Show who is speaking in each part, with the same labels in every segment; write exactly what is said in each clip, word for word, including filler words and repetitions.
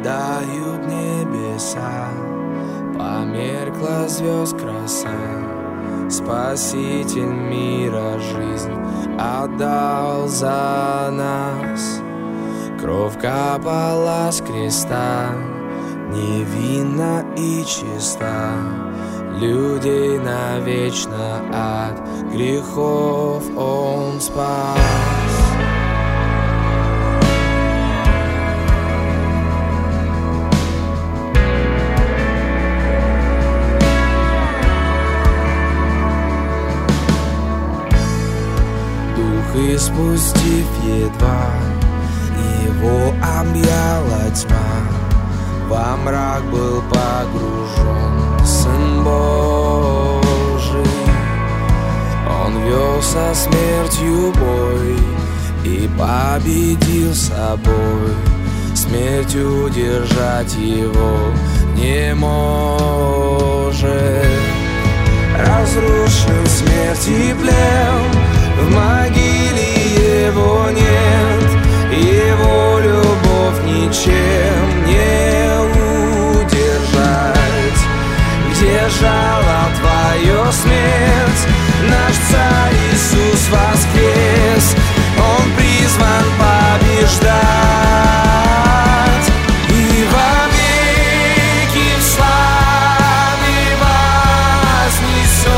Speaker 1: рыдают небеса, померкла звезд краса. Спаситель мира жизнь отдал за нас. Кровь капала с креста, невинна и чиста. Людей навечно от грехов Он спас. И спустив едва, его объяла тьма. Во мрак был погружен Сын Божий. Он вел со смертью бой и победил собой. Смерть удержать его не может. Разрушен смерть и плен, в могиле его нет. Его любовь ничем не удержать. Где жало твое смерть? Наш Царь Иисус воскрес. Он призван побеждать. И вовеки в славе вознесен.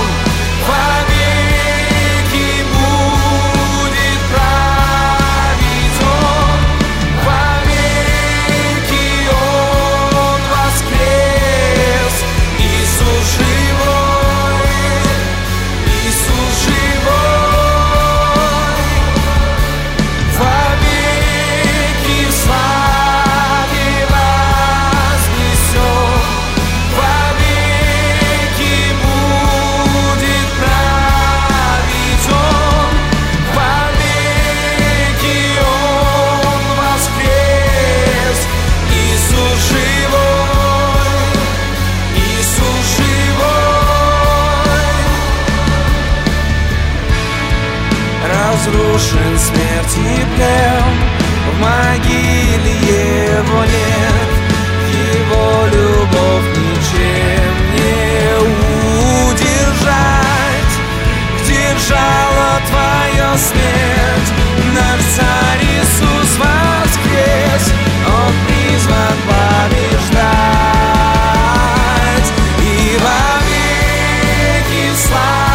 Speaker 1: Разрушен смерть и плен, в могиле его нет. Его любовь ничем не удержать. Где жало твое смерть? Наш Царь Иисус воскрес. Он призван побеждать. И вовеки в славе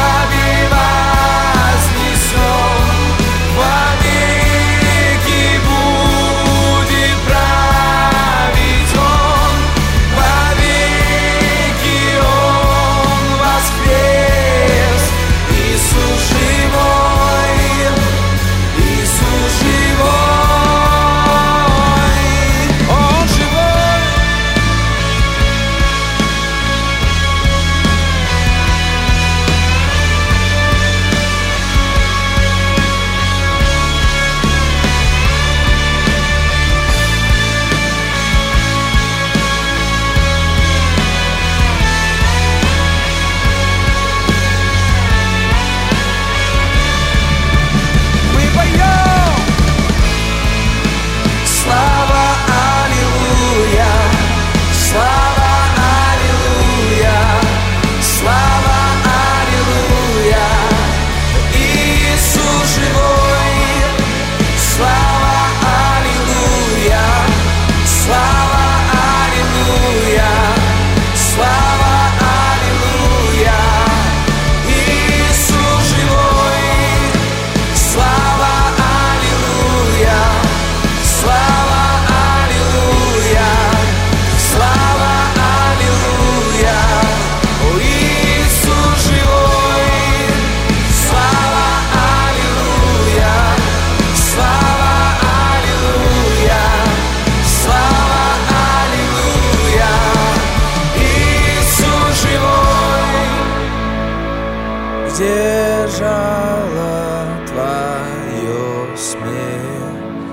Speaker 1: где жало твое смерть?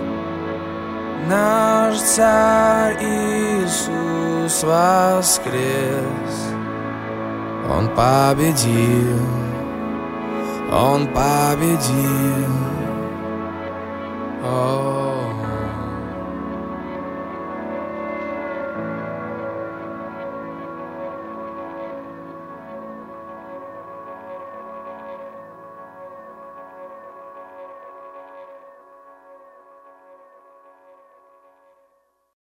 Speaker 1: Наш Царь Иисус воскрес. Он победил, Он победил. Oh.